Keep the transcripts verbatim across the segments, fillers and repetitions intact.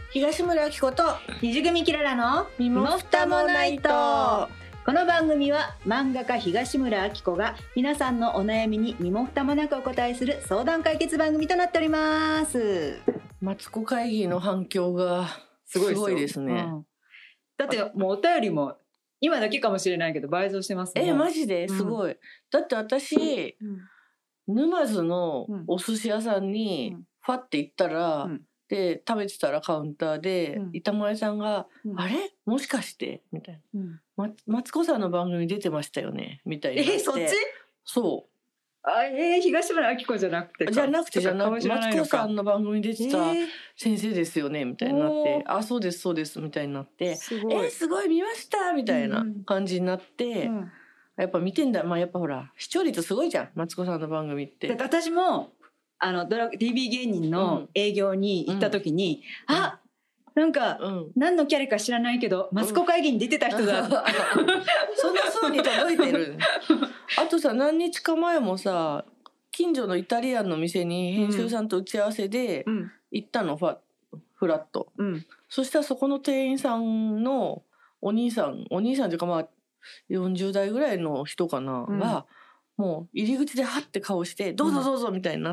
東村明子と二組キララの身も蓋もないと。 この番組は漫画家東村明子が皆さんのお悩みに身も蓋もなくお答えする相談解決番組となっております。 マツコ会議の反響がすごいです、すごいですね、うん、 だってもうお便りも今だけかもしれないけど倍増してますね。 えマジですごい、うん、だって私、うん、沼津のお寿司屋さんにファって行ったら、うんで食べてたらカウンターで、うん、板前さんが、うん、あれもしかしてみたいな、うんま、マツコさんの番組出てましたよねみたいな。 えそっちそうあえー、東村明子じゃなくてじゃなくてじゃなくてマツコさんの番組出てた先生ですよねみたいになって、えー、あそうですそうですみたいになってすごい、えー、すごい見ましたみたいな感じになって、うん、やっぱ見てんだ。まあやっぱほら視聴率すごいじゃんマツコさんの番組って。 私もあのドラ ティービー 芸人の営業に行った時に、うん、あなんか、うん、何のキャラか知らないけどマツコ会議に出てた人だ、うん、 そんな風に届いてるあとさ何日か前もさ近所のイタリアンの店に編集さんと打ち合わせで行ったの、ファフラット、うん、そしたらそこの店員さんのお兄さんお兄さんというかまあよんじゅう代ぐらいの人かな、うん、がもう入り口でハッて顔してどうぞどうぞみたいになって、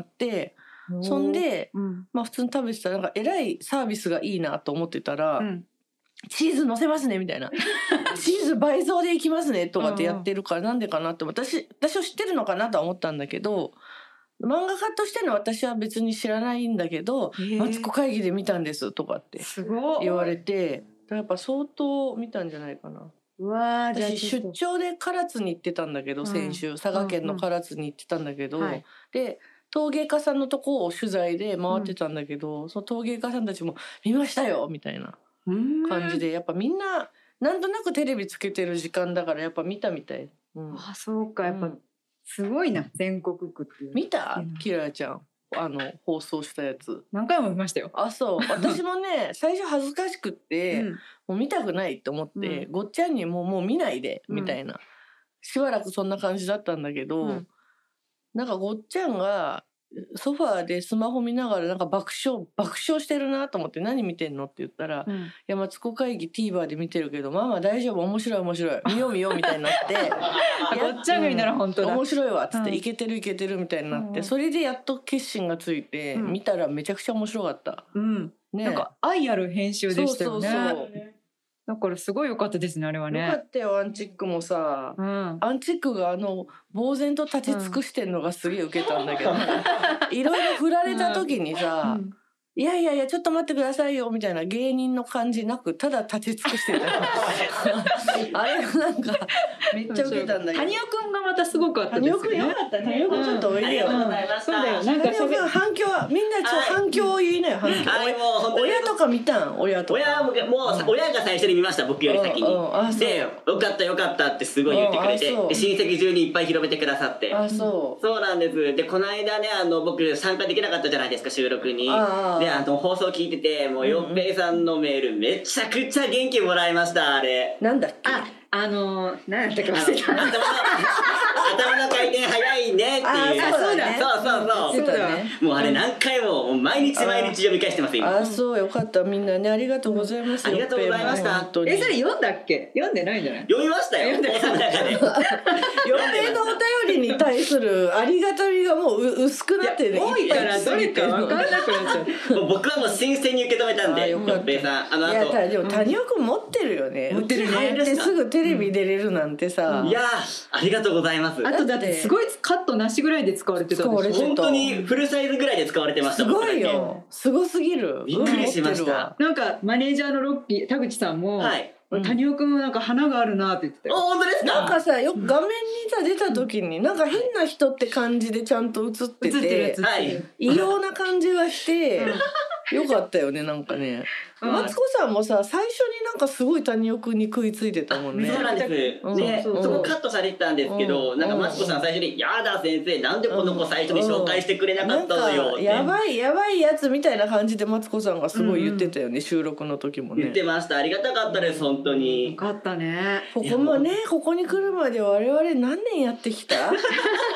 うん、そんで、うん、まあ普通に食べてたらなんかえらいサービスがいいなと思ってたら、うん、チーズ乗せますねみたいなチーズ倍増でいきますねとかってやってるからなんでかなって私私を知ってるのかなとは思ったんだけど漫画家としての私は別に知らないんだけどマツコ会議で見たんですとかって言われてやっぱ相当見たんじゃないかな。 うわ私出張で唐津に行ってたんだけど、うん、先週佐賀県の唐津に行ってたんだけど、うんうん、で陶芸家さんのとこを取材で回ってたんだけど、うん、その陶芸家さんたちも見ましたよみたいな感じでやっぱみんななんとなくテレビつけてる時間だからやっぱ見たみたい、 うん、あそうかやっぱすごいな、うん、全国区っていう見たキララちゃんあの放送したやつ何回も見ましたよ。 あそう私もね最初恥ずかしくって、うん、もう見たくないと思って、うん、ごっちゃんにももう見ないで、うん、みたいなしばらくそんな感じだったんだけど、うん、なんかごっちゃんがソファーでスマホ見ながらなんか爆笑爆笑してるなと思って何見てんのって言ったら、うん、いやマツコ会議 TVer で見てるけどまあまあ大丈夫面白い面白い見よう見ようみたいになってごっちゃんが見たら本当だ、 うん、面白いわっつって、うん、いけてるいけてるみたいになって、うん、それでやっと決心がついて、うん、見たらめちゃくちゃ面白かった、 うんね、なんか愛ある編集でしたよね。そうそうそうだからすごい良かったですねあれはね。 良かったよアンチックもさ、うん、アンチックがあの呆然と立ち尽くしてんのがすげえウケたんだけど、うん、いろいろ振られた時にさ、うん、いやいやいやちょっと待ってくださいよみたいな芸人の感じなくただ立ち尽くしてたあれがなんかめっちゃウケたんだけど谷尾くんがまたすごかったですよね。 谷尾くんよかった谷尾くんちょっとおいでよ、うん、 ありがとうございました。 そうだよなんか谷尾くん反響はみんなちょっと反響を言いなよ、はい、反響、はい、もう親とか見たん親とか親ももう、うん、親が最初に見ました僕より先に、うんうん、でよかったよかったってすごい言ってくれて、で親戚中にいっぱい広めてくださって。 あそうそうなんです。でこの間ねあの僕参加できなかったじゃないですか収録に。あであの放送聞いててもうよっぺいさんのメールめちゃくちゃ元気もらいましたあれ。 なんだっけああのー、何やったか忘れた頭の頭の回転早いねっていう。 あそうだそうそうそう、ね、もうあれ何回も、もう毎日毎日読み返してます今。 あそうよかったみんなねありがとうございます、 うん、ありがとうございました。 えそれ読んだっけ読んでないんじゃない。 読みましたよ読んでない中でよっぺいのお便りに対するありがたみがもう薄くなってね多いからどれか分からなくなっちゃうもう僕はもう新鮮に受け止めたんでよっぺいさんあの後いやでも谷尾くん持ってるよね、 持ってるねですぐテレビ出れるなんてさ、 うん、いやありがとうございます。 あとだってすごいカットなしぐらいで使われてたでしょ。 本当にフルサイズぐらいで使われてました。 すごいよすごすぎる。 びっくりしました。 なんかマネージャーのロッキー田口さんも、はい、谷尾くんなんか花があるなって言ってたよ。 あ本当ですか。 なんかさよく画面にさ出た時になんか変な人って感じでちゃんと映ってて、映ってるやつ、はい、異様な感じがしてよかったよねなんかね。マツコさんもさ最初になんかすごい谷尾くんに食いついてたもんね。 そうなんです、うん、で、うん、そこカットされてたんですけど、うん、なんかマツコさん最初に「やだ先生なんでこの子最初に紹介してくれなかったのよ」って、 やばいやばいやつみたいな感じでマツコさんがすごい言ってたよね、うん、収録の時もね言ってました。ありがたかったです本当に。 よかったね。 ここもねここに来るまで我々何年やってきた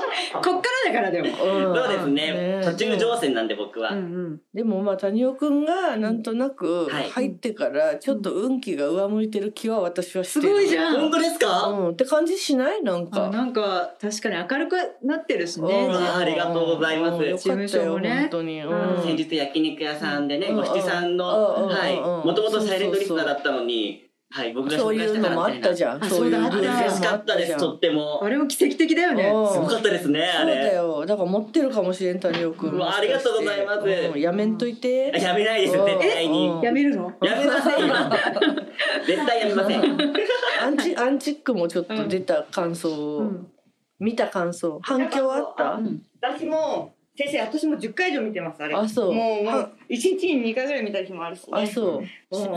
こっからだからでも、 そうですね、途中乗船なんで僕は。 でもまあ谷尾くんがなんとなく入ってからちょっと運気が上向いてる気は私はしてる。 すごいじゃん。 本当ですか？ うんって感じしない？なんかなんか確かに明るくなってるしね。 ありがとうございます。 よかったよ本当に。 先日焼肉屋さんでね、ご七さんのはいもともとサイレントリスナーだったのに。はい、僕が紹介したからみたいな。そういうのもあったじゃん。 そういうのもあった。 嬉しかったです、とっても。 あれも奇跡的だよね。 すごかったですね、あれ。 そうだよ。だから持ってるかもしれん、谷尾くん。 ありがとうございます。 やめんといて。 やめないです、絶対に。 やめるの？ やめませんよ。絶対やめません。 アンチ、アンチックもちょっと出た感想、見た感想。反響あった？ 私も、先生、私もじゅっかい以上見てます、あれ。 あ、そう。 もう、もう、いちにちににかいぐらい見た日もあるし、ね。 あ、そう。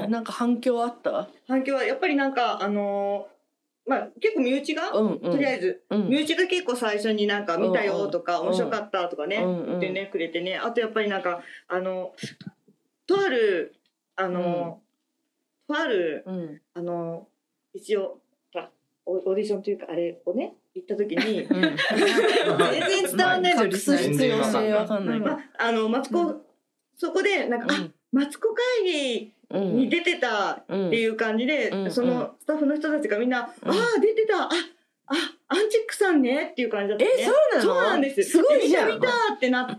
なんか反響あった？ 反響は、やっぱりなんか、あのー、まあ、結構身内が、うんうん、とりあえず、うん、身内が結構最初になんか見たよとか、うん、面白かったとかね、うん、言ってね、くれてね。あとやっぱりなんか、あの、とある、あの、うん、とある、うん、あの、一応、オーディションというか、あれをね、行った時に、うん、全然伝わんないじゃん、 隠す必要性わかんない。 まあ、あの、マツコ、うん、そこで、なんか、うん、あ、マツコ会議に出てたっていう感じで、うん、そのスタッフの人たちがみんな、うん、ああ、出てた、あ、あ、アンチックさんねっていう感じだったね。 え、そうなの？ そうなんです。 すごいじゃん。 見た見たってなって、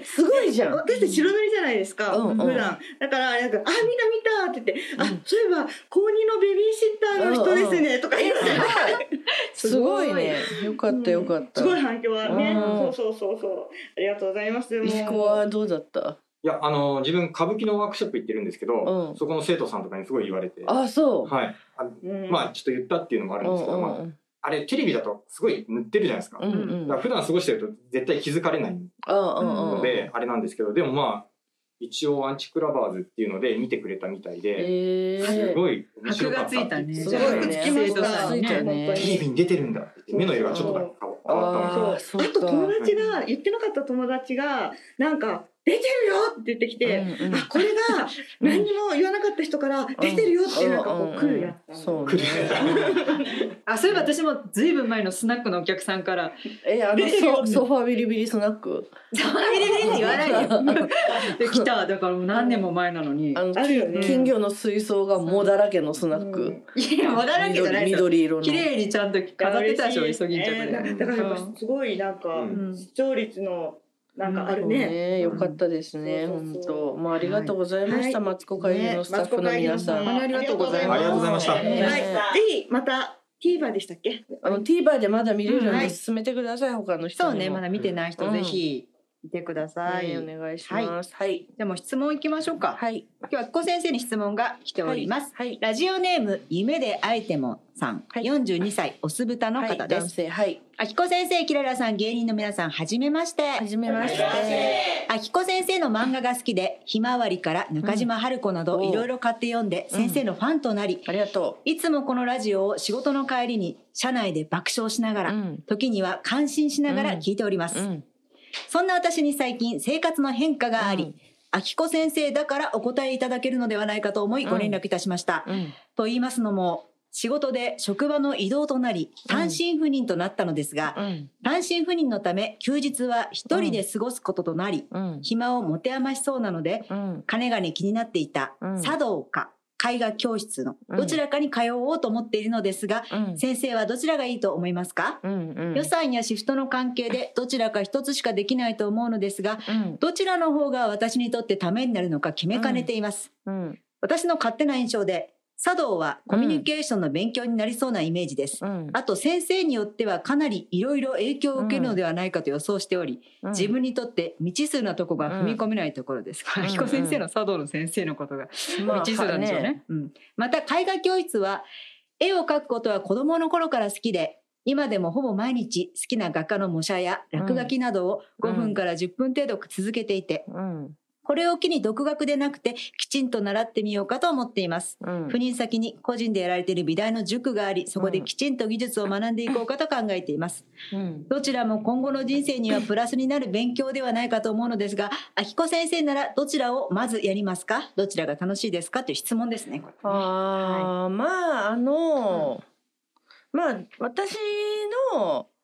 すごいじゃん。 私たち白塗りじゃないですか、うんうん、普段。だから、なんか、あ、見た見たって言って、うん、あ、そういえば、高にのベビーシッターの人ですね、とか言って。 すごいね。よかったよかった。 すごい反響はね。そうそうそうそう。ありがとうございます。 石子はどうだった？ いや、あの、自分、歌舞伎のワークショップ行ってるんですけど、うん、そこの生徒さんとかにすごい言われて。 あ、そう。 はい。あまあ、ちょっと言ったっていうのもあるんですけど、うんうん、まあ、あれ、テレビだとすごい塗ってるじゃないですか。うんうん、だから普段過ごしてると絶対気づかれないので、あれなんですけど、でもまあ、一応アンチクラバーズっていうので見てくれたみたいで、えー、すごい面白かった。 箔がついたね。 すごいね。 生徒さんね。 テレビに出てるんだって。目の色がちょっと変わったんですよ。 あと友達が、言ってなかった友達が、なんか、出てるよって言ってきて、うんうん、あ、これが何にも言わなかった人から出てるよってなんかこう来るやつ。 そう来るあ、そういえば私もずいぶん前のスナックのお客さんから、 え、あのソ、ソファビリビリスナック。 ソファビリビリって言わないよ。で、来た。だからもう何年も前なのに。 あの、金魚の水槽が藻だらけのスナック。 いや、藻だらけじゃないですよ。 緑色の。 綺麗にちゃんと飾ってたでしょ、イソギンチャクで。 だからやっぱすごいなんか、視聴率の、なんかあるね。 ね、よかったですね、本当。まあありがとうございました、マツコ会議のスタッフの皆さん。 ありがとうございます。 ありがとうございました。はい、 ぜひまた TVer でしたっけ？ あの TVer でまだ見れるので進めてください、他の人にも。 そうね、まだ見てない人ぜひ見てください。 お願いします。はい。 じゃあもう質問いきましょうか。はい。今日は久保先生に質問が来ております。はい。ラジオネーム夢であえてもさん、よんじゅうにさいオス豚の方です。男性。はい。あきこ先生、きららさん、芸人の皆さん、はじめまして。 はじめまして。 あきこ先生の漫画が好きで、ひまわりから中島春子などいろいろ買って読んで、先生のファンとなり、 ありがとう。いつもこのラジオを仕事の帰りに車内で爆笑しながら、時には感心しながら聞いております。そんな私に最近生活の変化があり、あきこ先生だからお答えいただけるのではないかと思いご連絡いたしました。うんうん、と言いますのも、仕事で職場の移動となり、単身赴任となったのですが、うん、単身赴任のため休日は一人で過ごすこととなり、うん、暇を持て余しそうなので、うん、かねがね気になっていた茶道か絵画教室のどちらかに通おうと思っているのですが、うん、先生はどちらがいいと思いますか？うんうん、予算やシフトの関係でどちらか一つしかできないと思うのですが、うん、どちらの方が私にとってためになるのか決めかねています。うんうん、私の勝手な印象で、茶道はコミュニケーションの勉強になりそうなイメージです。うん、あと先生によってはかなりいろいろ影響を受けるのではないかと予想しており、うん、自分にとって未知数なところが踏み込めないところです。あきこ先生の茶道の先生のことが未知数なんでしょうね。ねうん、また絵画教室は絵を描くことは子供の頃から好きで、今でもほぼ毎日好きな画家の模写や落書きなどをごふんからじゅっぷん程度続けていて、うんこれを機に独学でなくてきちんと習ってみようかと思っています。うん、赴任先に個人でやられている美大の塾があり、そこできちんと技術を学んでいこうかと考えています。うん、どちらも今後の人生にはプラスになる勉強ではないかと思うのですが、あきこ先生ならどちらをまずやりますか？どちらが楽しいですか？という質問ですね。これあ、はい、まああの、うん、まあ私の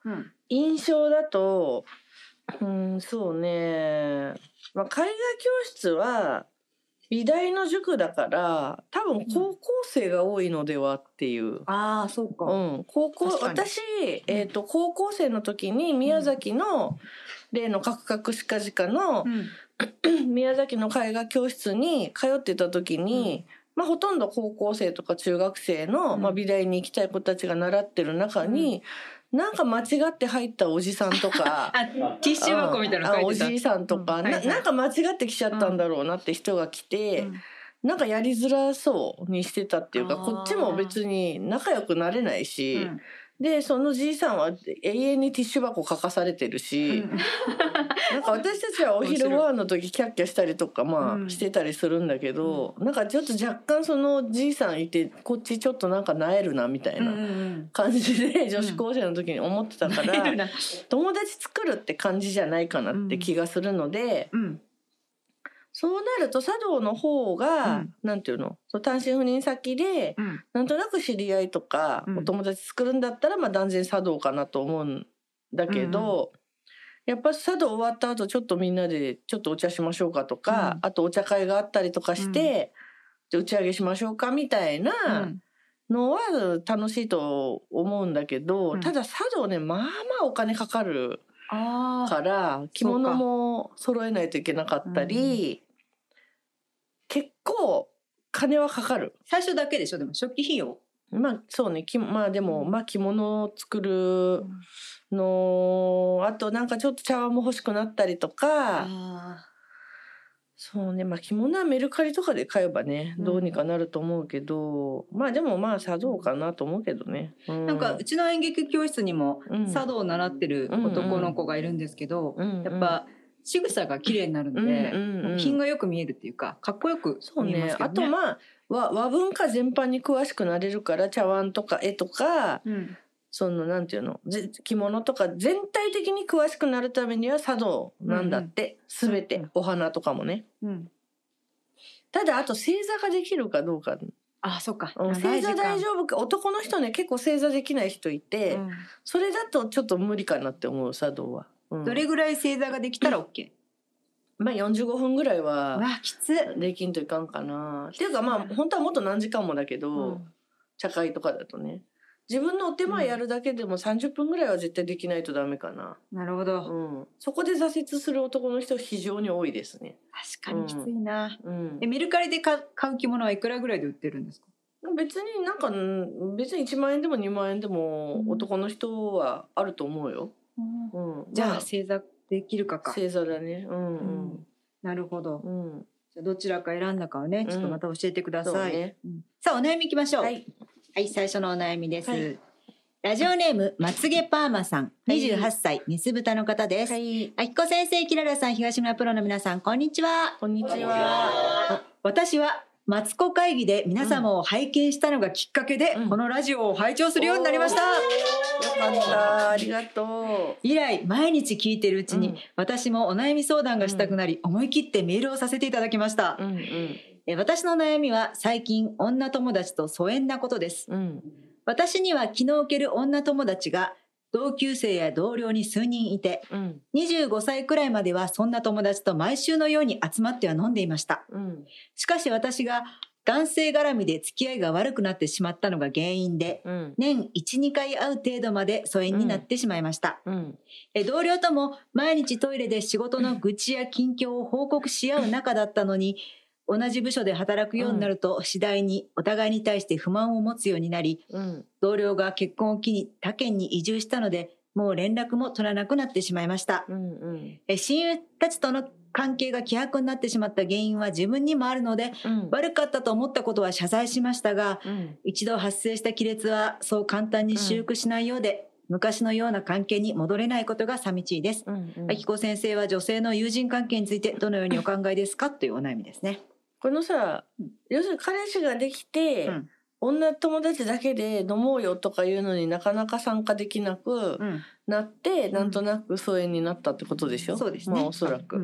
印象だと、うん、そうね、まあ、絵画教室は美大の塾だから多分高校生が多いのではっていう、うん、 ああそうか、 うん、高校私、えーと、高校生の時に宮崎の例のカクカクシカジカの、うん、宮崎の絵画教室に通ってた時に、うん、まあ、ほとんど高校生とか中学生の、うん、まあ、美大に行きたい子たちが習ってる中に、うん、なんか間違って入ったおじさんとかあティッシュ箱みたいなの書いてたおじいさんとか、うんはいはい、な, なんか間違ってきちゃったんだろうなって人が来て、うん、なんかやりづらそうにしてたっていうか、こっちも別に仲良くなれないし、うんでそのじいさんは永遠にティッシュ箱書かされてるし、うん、なんか私たちはお昼ご飯の時キャッキャしたりとかまあ、うん、してたりするんだけど、うん、なんかちょっと若干そのじいさんいてこっちちょっとなんかなえるなみたいな感じで女子高生の時に思ってたから、うん、友達作るって感じじゃないかなって気がするので、うんそうなると茶道の方が、うん、なんていうのそう単身赴任先で、うん、なんとなく知り合いとか、うん、お友達作るんだったら、まあ、断然茶道かなと思うんだけど、うん、やっぱ茶道終わった後ちょっとみんなでちょっとお茶しましょうかとか、うん、あとお茶会があったりとかして、うん、打ち上げしましょうかみたいなのは楽しいと思うんだけど、うん、ただ茶道ねまあまあお金かかるから着物も揃えないといけなかったり、結構金はかかる。 最初だけでしょでも初期費用。 まあそうね、まあでも、まあ着物を作るの、あとなんかちょっと茶碗も欲しくなったりとか、あそうね、まあ着物はメルカリとかで買えばね、どうにかなると思うけど、うん、まあでもまあ茶道かなと思うけどね。 うん、なんかうちの演劇教室にも茶道を習ってる男の子がいるんですけど、うんうん、やっぱ、仕草が綺麗になるので、うんうんうん、品がよく見えるっていうかかっこよく見えますけどね。 そうね。あとまあ 和, 和文化全般に詳しくなれるから茶碗とか絵とか、うん、そのなんていうの着物とか全体的に詳しくなるためには茶道なんだって、うんうん、全て、うん、お花とかもね、うん、ただあと正座ができるかどうか。 あ、そっか。 正座大丈夫か。男の人ね結構正座できない人いて、うん、それだとちょっと無理かなって思う茶道は。 うん、どれぐらい正座ができたら OK？ まあよんじゅうごふんぐらいはわきつできんといかんかなっていうかまあ本当はもっと何時間もだけど、うん、茶会とかだとね自分のお手前やるだけでもさんじゅっぷんぐらいは絶対できないとダメかな。 なるほど、 うん、そこで挫折する男の人非常に多いですね。 確かにきついな、うん、えメルカリで買う着物はいくらぐらいで売ってるんですか？ 別になんか別にいちまんえんでもにまんえんでも男の人はあると思うよ、 うんうん、じゃあ正座できるかか。 正座だね、うんうんうん、なるほど、うん、じゃあどちらか選んだかはねちょっとまた教えてください、うんねうん、さあお悩みいきましょう。はい、はい、最初のお悩みです、はい、ラジオネームまつげパーマさん、にじゅうはっさい、メス豚の方です。はい、あきこ先生、きららさん、東村プロの皆さん、こんにちは。 こんにちは。 私はマツコ会議で皆様を拝見したのがきっかけで、うん、このラジオを拝聴するようになりました。 よかった、ありがとう。 以来毎日聞いてるうちに、うん、私もお悩み相談がしたくなり、うん、思い切ってメールをさせていただきました、うんうん、え私の悩みは最近女友達と疎遠なことです、うん、私には気の置ける女友達が同級生や同僚に数人いて、うん、にじゅうごさいくらいまではそんな友達と毎週のように集まっては飲んでいました、うん、しかし私が男性絡みで付き合いが悪くなってしまったのが原因で、うん、年 いちにかい会う程度まで疎遠になってしまいました、うん、え同僚とも毎日トイレで仕事の愚痴や近況を報告し合う仲だったのに、同じ部署で働くようになると次第にお互いに対して不満を持つようになり、うん、同僚が結婚を機に他県に移住したのでもう連絡も取らなくなってしまいました、うんうん、え親友たちとの関係が希薄になってしまった原因は自分にもあるので、うん、悪かったと思ったことは謝罪しましたが、うん、一度発生した亀裂はそう簡単に修復しないようで、うん、昔のような関係に戻れないことが寂しいです。あきこ先生は女性の友人関係についてどのようにお考えですかというお悩みですね。 このさ、要するに彼氏ができて、うん、女友達だけで飲もうよとかいうのになかなか参加できなくなって、うん、なんとなく疎遠になったってことでしょ、うん、 そうですね、 まあおそらく、うん、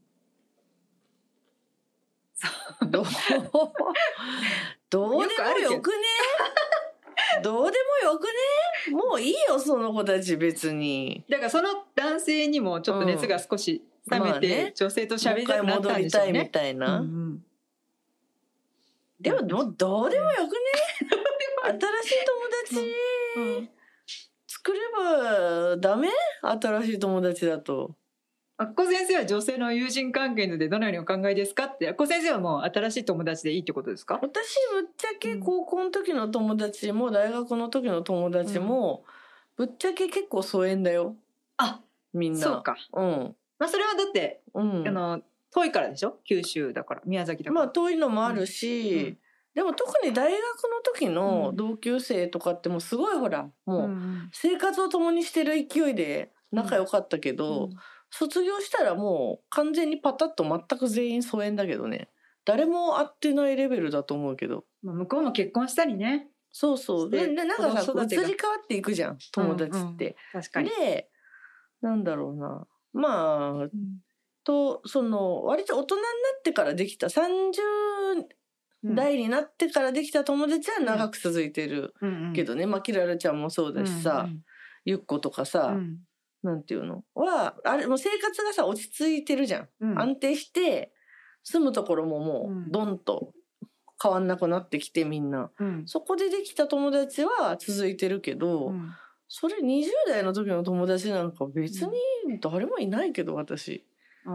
どうどうでもよくねどうでもよくねもういいよその子たち別に。 だからその男性にもちょっと熱が少し冷めて、うんまあね、女性と喋りたくなったんでしょうね。 もう一回戻りたいみたいな。うんうん、でももうどうでもよくね新しい友達、うんうん、作ればダメ？新しい友達だと。 あっこ先生は女性の友人関係でどのようにお考えですかって。あっこ先生はもう新しい友達でいいってことですか？ 私ぶっちゃけ高校の時の友達も大学の時の友達も、ぶっちゃけ結構疎遠だよ。 あ、 みんな。 そうか。うん。まあそれはだって、うん、あの遠いからでしょ？九州だから宮崎だから。 まあ遠いのもあるし、うんうん、でも特に大学の時の同級生とかってもうすごいほらもう生活を共にしてる勢いで仲良かったけど、うんうん、卒業したらもう完全にパタッと全く全員疎遠だけどね。誰も会ってないレベルだと思うけど、 まあ、向こうも結婚したりね。 そうそうでなんかさ移り変わっていくじゃん友達って、うんうん、 確かに。 でなんだろうなまあ、うん、とその割と大人になってからできたさんじゅう代になってからできた友達は長く続いてるけどね、うん、まあキララちゃんもそうだしさ、うんうん、ゆっことかさ、うん、なんていうのはあれもう生活がさ落ち着いてるじゃん、うん、安定して住むところももうドンと変わんなくなってきてみんな、うん、そこでできた友達は続いてるけど、うん、それにじゅう代の時の友達なんか別に誰もいないけど私、うん、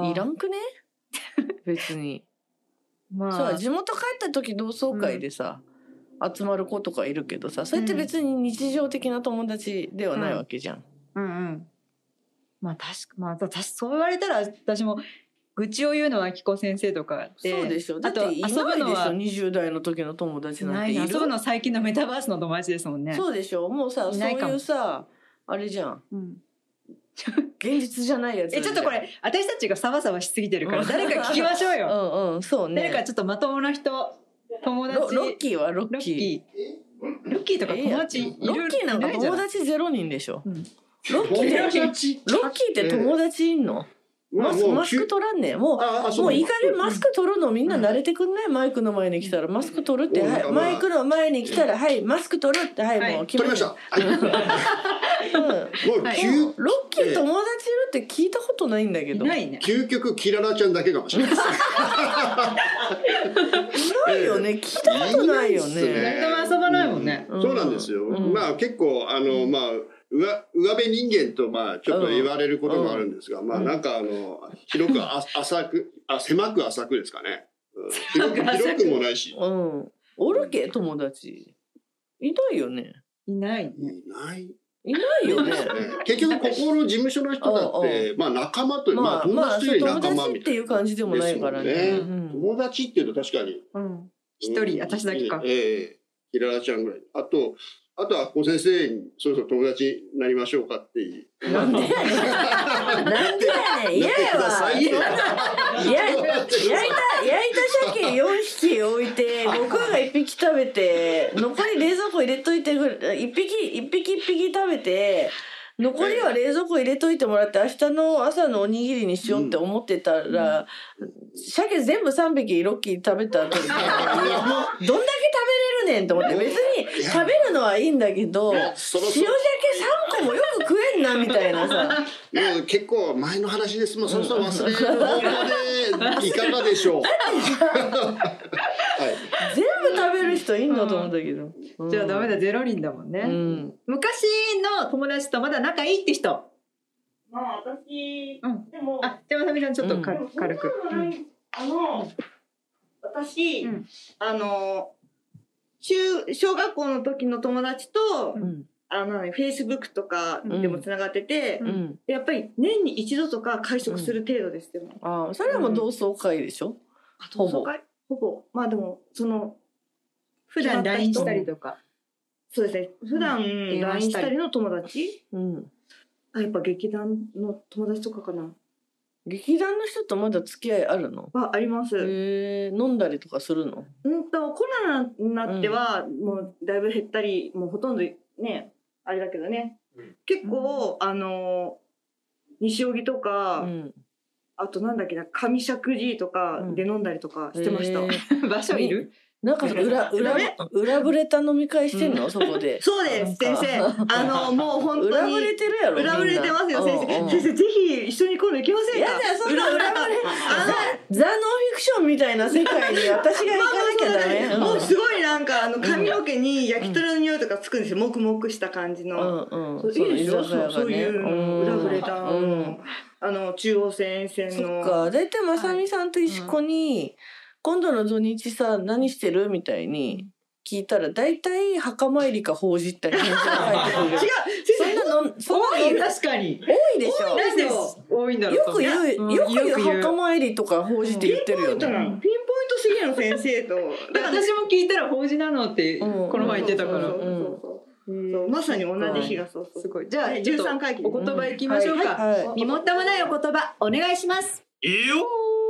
いらんくね別にまあ、そう地元帰った時同窓会でさ、うん、集まる子とかいるけどさそれって別に日常的な友達ではないわけじゃん、 うんうんうん、まあ確かまあ私そう言われたら私も愚痴を言うのはあきこ先生とかでそうでしょだっていないでしょにじゅう代の時の友達なんている遊ぶの最近のメタバースの友達ですもんね。 そうでしょもうさそういうさあれじゃん、うん現実じゃないやつえちょっとこれ私たちがサバサバしすぎてるから誰か聞きましょうようんうんそうね誰かちょっとまともな人友達ロ, ロッキーはロッキーロッキーとか友達いる、 えー、ロッキーなんか友達ゼロ人でしょ、うん、ロッキーってロッキーって友達いんの、えー、マ, スマスク取らんねもうもういい加減マスク取るのみんな慣れてくんないマイクの前に来たらマスク取るって、はい、マイクの前に来たらはいマスク取るってはい、はい、もう決め取りましたうん、もうロッキー友達いるって聞いたことないんだけど、 ないね、 究極キララちゃんだけかもしれないないよね、聞いたことないよね。 誰とも遊ばないもんね、 うん、そうなんですよ、うん、まあ結構あの、うん、まあ上辺人間とまあちょっと言われることもあるんですが、うん、まあなんかあの広くあ浅くあ狭く浅くですかね、うん、広く広くもないし、 うん、おるけ友達いないよね。 いないね。 いないいないよね。 結局ここの事務所の人だってまあ仲間という、まあ友達という仲間みたいな、 友達っていう感じでもないからね。 ねうん、友達っていうと確かに一、うん、人私だけか。 ええー、ひららちゃんぐらい。あとあとはこ先生にそろそろ友達になりましょうかっていう。 なんでやねん。なんでやねん。嫌やわ。焼いた焼いた鮭よんひき置いて僕がいっぴき食べて残り冷蔵庫入れといていっぴきいっぴきいっぴき食べて残りは冷蔵庫入れといてもらって明日の朝のおにぎりにしようって思ってたら、うん、鮭全部さんびきロッキー食べた後にどんだけ食べれるねんと思って別に食べるのはいいんだけど塩鮭さんこもよく食えんなみたいなさもう結構前の話ですもんそろそろ忘れる方向でいかがでしょう、はい、 全部食べる人いんだと思うんだけど、 うん、じゃあダメだゼロ人だもんね、うん、昔の友達とまだ仲いいって人まあ私、 うん、でもあじゃあまさみさんちょっとか、うん、軽く、うん、 あの私、うん、あの中小学校の時の友達と、うんあの、ね、Facebook とかでもつながってて、うん、やっぱり年に一度とか会食する程度ですよ、ねうん、あそれはもう同窓会でしょ、うん、 同窓会ほぼまあでもその普段 ライン したりとかそうですね普段 ライン したりの友達、うん、あやっぱ劇団の友達とかかな。 劇団の人とまだ付き合いあるの？ あ、あります。 へー、飲んだりとかするの？ うんとコロナになっては、うん、もうだいぶ減ったりもうほとんどねあれだけどね、うん、結構、うん、あの西荻とか、うん、あとなんだっけな上石神井とかで飲んだりとかしてました、うんえー、場所いる？ なんか裏裏裏ぶれた飲み会してんの、うん、そこで。 そうです先生。あのもう本当に裏ぶれてるやろ。 裏ぶれてますよ先生。先生ぜひ一緒に今度行きませんか。 いやいやそんな裏ぶれ。ザノンフィクションみたいな世界に私が行かなきゃダメ。 もうすごいなんかあの髪の毛に焼き鳥の匂いとかつくんですよ。もくもくした感じの。うんうん。いいですよ。そういう裏ぶれたあの中央線沿線の。 そっか。だいたいまさみさんと石子に。今度の土日さ何してるみたいに聞いたら大体墓参りか法事ったり返事が返ってくる。違うそんなのそんな多い確かに多いでしょ。 なんで多いんだろう。 よく言う、うん、よく言う墓参りとか法事って言ってるよね。 ピンポイントすぎるの先生と。私も聞いたら法事なのってこの前言ってたから。そうまさに同じ日がそうそう。すごい。じゃあじゅうさんかいきお言葉いきましょうか。身も蓋もないお言葉お願いします。 いいよ。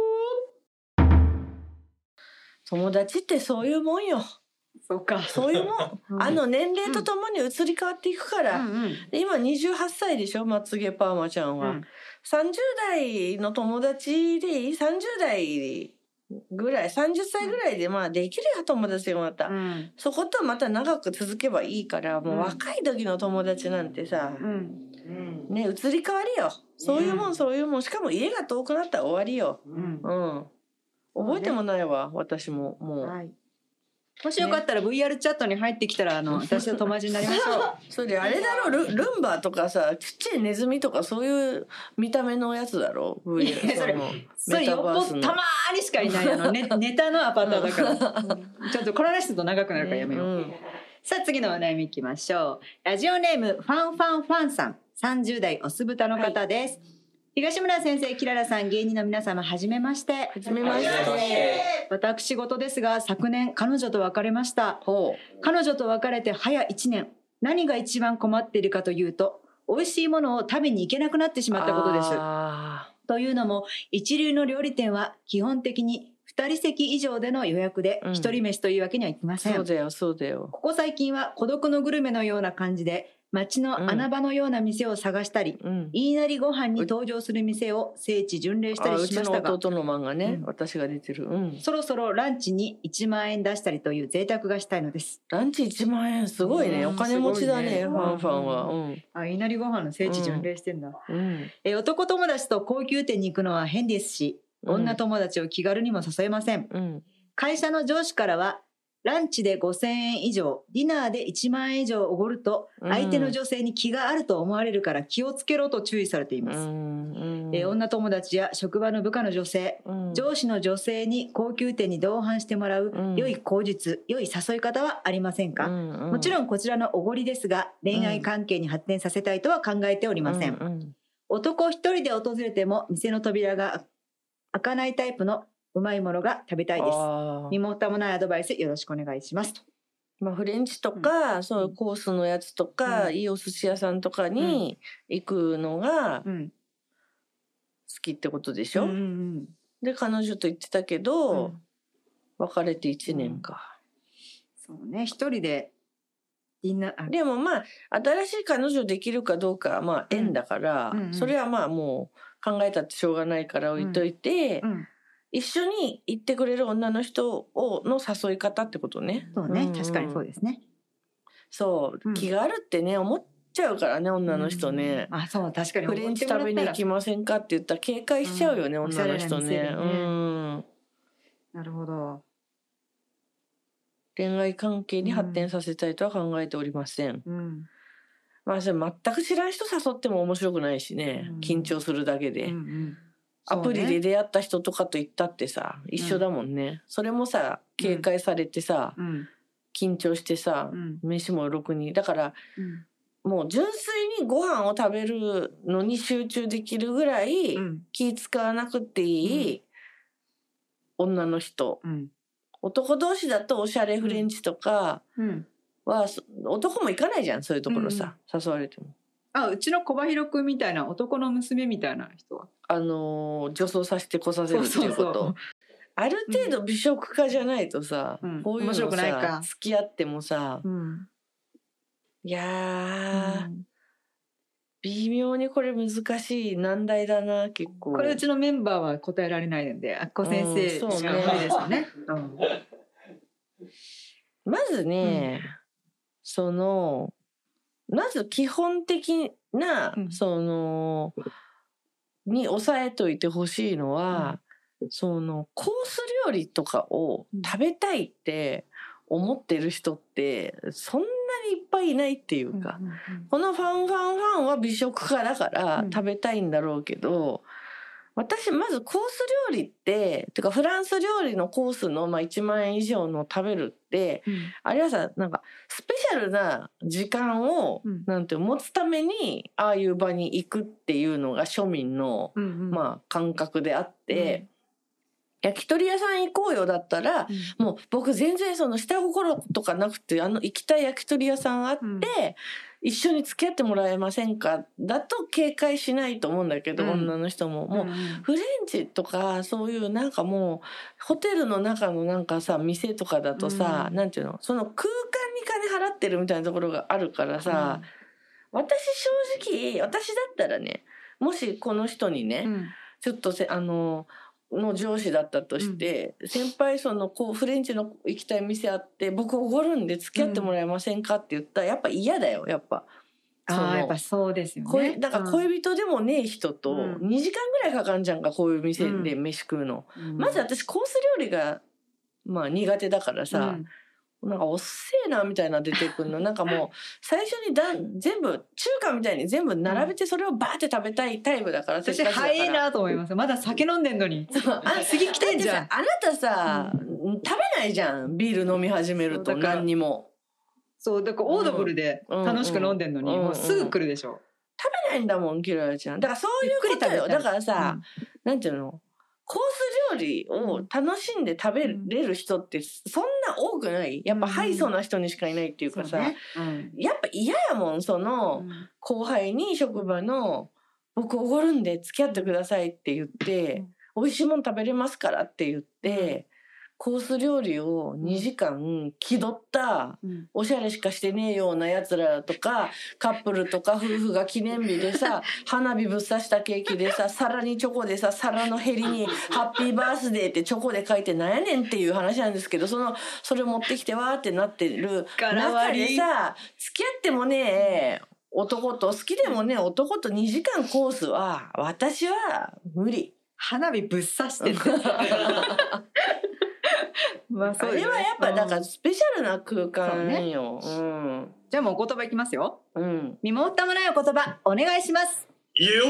友達ってそういうもんよ。 そうか。 そういうもん。うん、あの年齢とともに移り変わっていくから。うんうん、今にじゅうはっさいでしょ、まつげパーマちゃんは。うん、さんじゅう代の友達でいい ?さんじゅう代ぐらい、さんじゅっさいぐらいでまあできるよ、友達がまた。うん、そことまた長く続けばいいから、もう若い時の友達なんてさ、うんうん、ね、移り変わりよ。そういうもん、そういうもん。しかも家が遠くなったら終わりよ。うん。うん覚えてもないわ、私ももう、はい、 もしよかったら ブイアール チャットに入ってきたらあの私と友達になりましょう。 それあれだろ ル, ルンバとかさちっちゃいネズミとかそういう見た目のやつだろ ブイアールそれそれよっぽどたまーにしかいないあの、ね、ネタのアバターだからちょっとこの話すると長くなるからやめよう、うん、さあ次のお悩みいきましょう。ラジオネームファンファンファンさんさんじゅう代お酢豚の方です、はい東村先生、キララさん、芸人の皆様、はじめまして。はじめまして。 私事ですが、昨年、彼女と別れました。彼女と別れて早いちねん。何が一番困っているかというと、美味しいものを食べに行けなくなってしまったことです。というのも、一流の料理店は基本的にふたり席以上での予約で、一、うん、人飯というわけにはいきません。 そうだよ、そうだよ。 ここ最近は孤独のグルメのような感じで、街の穴場のような店を探したり、うん、言いなりご飯に登場する店を聖地巡礼したりしましたが、 うちの弟の漫画ね、うん、私が出てる、うん、 そろそろランチにいちまんえん出したりという贅沢がしたいのです。 ランチいちまんえんすごいね、うん、お金持ちだね、ファンファンは、うん、 あ言いなりご飯の聖地巡礼してんだ、うん、え男友達と高級店に行くのは変ですし、女友達を気軽にも誘えません、うん、会社の上司からはランチでごせんえん以上、ディナーでいちまんえん以上おごると、相手の女性に気があると思われるから気をつけろと注意されています。うんえー、女友達や職場の部下の女性、うん、上司の女性に高級店に同伴してもらう、うん、良い口実、良い誘い方はありませんか、うんうん、もちろんこちらのおごりですが、恋愛関係に発展させたいとは考えておりません。うんうん、男一人で訪れても店の扉が開かないタイプのうまいものが食べたいです。身も蓋もないアドバイスよろしくお願いしますと。 まあ、フレンチとか、うん、そういうコースのやつとか、うん、いいお寿司屋さんとかに行くのが好きってことでしょ、うんうんうん、で彼女と言ってたけど、うん、別れていちねんか、 うん、そうね一人でみんなでもまあ新しい彼女できるかどうかまあ縁だから、うんうんうん、それはまあもう考えたってしょうがないから置いといて、うんうん一緒に行ってくれる女の人をの誘い方ってことね。 そうね、うんうん、確かにそうですね。 そう、うん、気があるってね思っちゃうからね女の人ね。 うん、あそう確かに。 フレンチ食べに行きませんかって言ったら警戒しちゃうよね、うん、女の人ね。ねうん。 なるほど。 恋愛関係に発展させたいとは考えておりません。うん、まあそれ全く知らん人誘っても面白くないしね、うん、緊張するだけで。うんうんアプリで出会った人とかと行ったってさ、ね、一緒だもんね、うん、それもさ警戒されてさ、うん、緊張してさ、うん、飯もろくにだから、うん、もう純粋にご飯を食べるのに集中できるぐらい、うん、気使わなくていい、うん、女の人、うん、男同士だとおしゃれフレンチとかは、うん、男も行かないじゃんそういうところさ、うん、誘われても。 あうちの小葉弘くんみたいな男の娘みたいな人はあのー、女装させてこさせるっていうこと。そうそうそうある程度美食家じゃないとさ、うん、こういうのさ面白くないか付き合ってもさ、うん、いやー、うん、微妙にこれ難しい難題だな結構。 これうちのメンバーは答えられないのであっこ先生しか無理ですよね。 まずね、うん、そのまず基本的な、うん、そのに抑えといてほしいのは、うん、そのコース料理とかを食べたいって思ってる人ってそんなにいっぱいいないっていうか、うんうんうん、このファンファンファンは美食家だから食べたいんだろうけど、うん、私まずコース料理っててかフランス料理のコースの、まあ、いちまんえん以上の食べるって、うん、あれはさなんかスペシャルな時間を、うん、なんて持つためにああいう場に行くっていうのが庶民の、うんうん、まあ、感覚であって、うん、焼き鳥屋さん行こうよだったら、うん、もう僕全然その下心とかなくてあの行きたい焼き鳥屋さんあって、うん、一緒に付き合ってもらえませんかだと警戒しないと思うんだけど、うん、女の人ももうフレンチとかそういうなんかもうホテルの中のなんかさ店とかだとさ、うん、なんていうのその空間に金払ってるみたいなところがあるからさ、うん、私正直私だったらねもしこの人にね、うん、ちょっとせあのの上司だったとして、うん、先輩そのこうフレンチの行きたい店あって僕おごるんで付き合ってもらえませんかって言ったらやっぱ嫌だよやっぱ。 ああやっぱそうですよね。 だから恋人でもねえ人とにじかんぐらいかかんじゃんかこういう店で飯食うの、うん、まず私コース料理がまあ苦手だからさ、うん、なんかおっせえなみたいな出てくるのなんかもう最初にだ全部中華みたいに全部並べてそれをバーって食べたいタイプだから、うん、 私早いなと思います。まだ酒飲んでんのにあ次来てんじゃん。 あなたさ、うん、食べないじゃんビール飲み始めると何にも。 そうだからオードブルで楽しく飲んでんのに、うんうん、もうすぐ来るでしょ。 食べないんだもんキララちゃん。だからそういうことよ。だからさ、うん、なんていうのコース料理を楽しんで食べれる人ってそんな多くない。やっぱハイソな人にしかいないっていうかさ、うんねうん、やっぱ嫌やもんその後輩に職場の僕おごるんで付き合ってくださいって言って、うん、美味しいもん食べれますからって言って、うんコース料理をにじかん気取ったおしゃれしかしてねえようなやつらとかカップルとか夫婦が記念日でさ花火ぶっ刺したケーキでさ皿にチョコでさ皿のへりにハッピーバースデーってチョコで書いてなんやねんっていう話なんですけどそのそれ持ってきてわーってなってる中でさ付き合ってもねえ男と好きでもね男とにじかんコースは私は無理。 花火ぶっ刺してるまあ、そうあれはやっぱだからスペシャルな空間よ、ねうん、 じゃあもうお言葉いきますよ、うん、身も蓋もないお言葉お願いします。 いいよ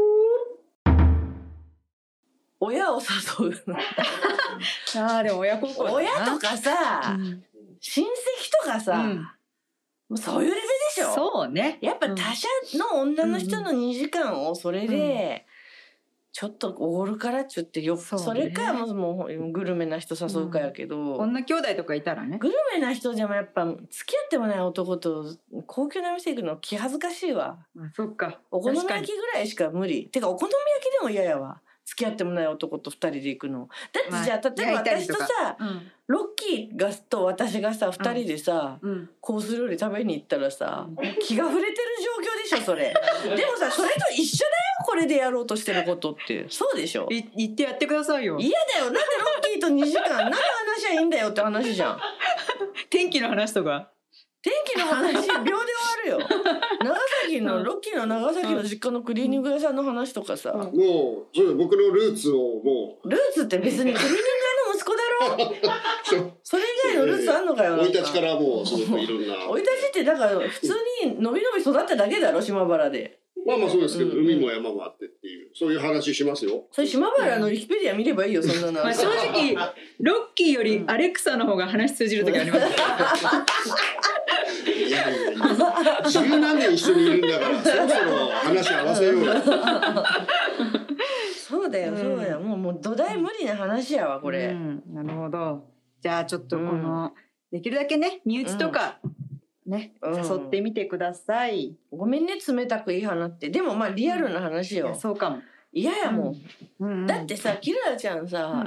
親を誘うああでも親孝行親とかさ、うん、親戚とかさ、うん、もうそういうレベルでしょ。 そうねやっぱ他者の女の人のにじかんをそれで、うんちょっとおごるからっちゅってよ そ,、ね、それかもうもうグルメな人誘うかやけど、うん、 女兄弟とかいたらねグルメな人じゃもやっぱ付き合ってもない男と高級な店行くの気恥ずかしいわ。 あそっかお好み焼きぐらいしか無理てかお好み焼きでも嫌やわ付き合ってもない男とふたりで行くのだってじゃあ、まあ、例えば私とさと、うん、ロッキーがと私がさふたりでさ、うん、コース料理食べに行ったらさ、うん、気が触れてる状況でしょそれでもさそれと一緒だよこれでやろうとしてることってそうでしょ。 い言ってやってくださいよ。 嫌だよなんでロッキーとにじかん何の話はいいんだよって話じゃん天気の話とか天気の話秒で終わるよ長崎のロッキーの長崎の実家のクリーニング屋さんの話とかさ、うん、 もうそう僕のルーツをもうルーツって別にクリーニング屋の息子だろそれ以外のルーツあんのかよ生い立ちからもうすごくいろんな生い立ちってだから普通にのびのび育っただけだろ島原で。 まあまあそうですけど、うんうん、海も山もあってっていうそういう話しますよ。 それ島原のウィキペディア見ればいいよそんなの。 まあ正直ロッキーよりアレクサの方が話通じる時あります、 いやいやいや十何年一緒にいるんだからそろそろ話合わせようよそうだよそうだよ、うん、もうもう土台無理な話やわこれ、うん、 なるほど。じゃあちょっとこの、うん、できるだけね身内とか、うんね、誘ってみてください、 うん、ごめんね冷たくいい話ってでもまあリアルな話よ、 うん、いやそうかも嫌やもん、うんうんうん、だってさキララちゃんさ、うん、